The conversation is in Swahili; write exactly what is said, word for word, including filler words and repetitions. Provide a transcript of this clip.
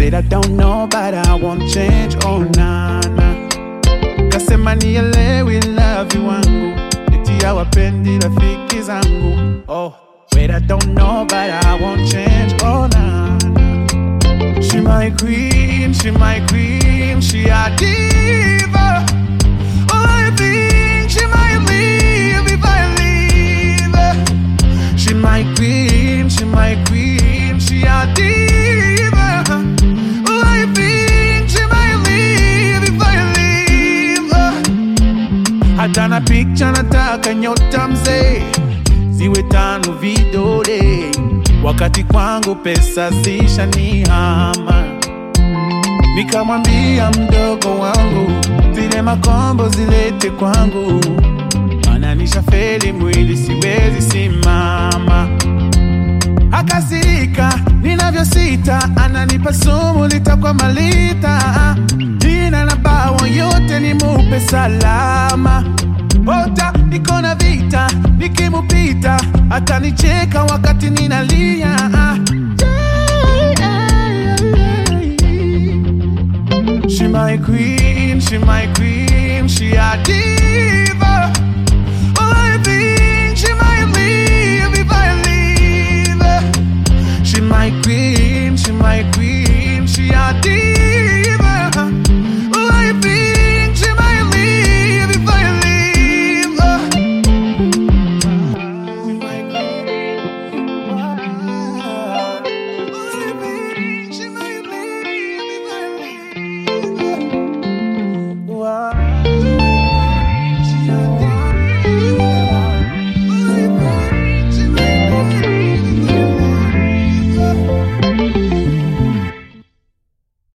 said I don't know, but I won't change, oh na na. Kasema nielewi love wangu, eti hawapendi rafiki zangu. Oh, wait, I don't know, but I won't change, oh na na. She my queen, she my queen, she a diva. Oh, I think she might leave if I leave her. She my queen, she my queen, she a diva. Oh, I think she might leave if I leave her. Hata na picture nataka nyota mzee ziwe tano vidole, wakati kwangu pesa zisha nihama. Nikamwambia mdogo wangu zile makombo zilete kwangu, maana nishafeli mwili siwezi simama. Akasirika ninavyosita, ananipa sumu litakwa malita. Jina na bawa yote ni mupe salama. Ota niko na vita, nikimupita atanicheka wakati ninalia. She my queen, she my queen, she a diva. Oh, I think she might leave if I leave her. She my queen, she my queen.